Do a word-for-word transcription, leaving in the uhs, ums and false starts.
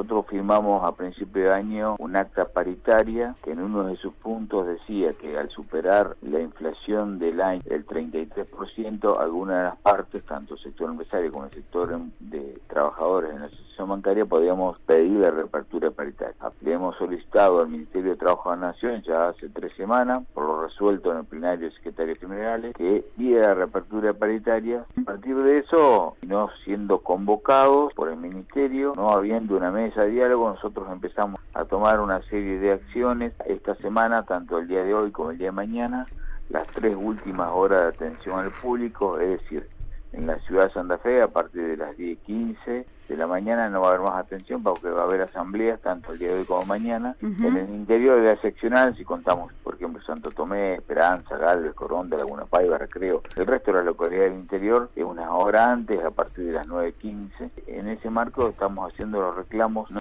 nosotros firmamos a principio de año un acta paritaria que en uno de sus puntos decía que al superar la inflación del año del treinta y tres por ciento, algunas de las partes, tanto el sector empresario como el sector de trabajadores en la asociación bancaria, podíamos pedir la reapertura paritaria. Le hemos solicitado al Ministerio de Trabajo de la Nación ya hace tres semanas, por lo resuelto en el plenario de secretarios generales, que pida la reapertura paritaria. A partir de eso, no siendo convocados por el Ministerio, no habiendo una mesa de diálogo, nosotros empezamos a tomar una serie de acciones esta semana, tanto el día de hoy como el día de mañana, las tres últimas horas de atención al público, es decir, en la ciudad de Santa Fe, a partir de las diez y quince de la mañana no va a haber más atención porque va a haber asambleas tanto el día de hoy como mañana. Uh-huh. En el interior de la seccional, si contamos, por ejemplo, Santo Tomé, Esperanza, Galvez, Coronda, Laguna Paiva, Recreo, el resto de la localidad del interior, es una hora antes, a partir de las nueve y quince. En ese marco estamos haciendo los reclamos.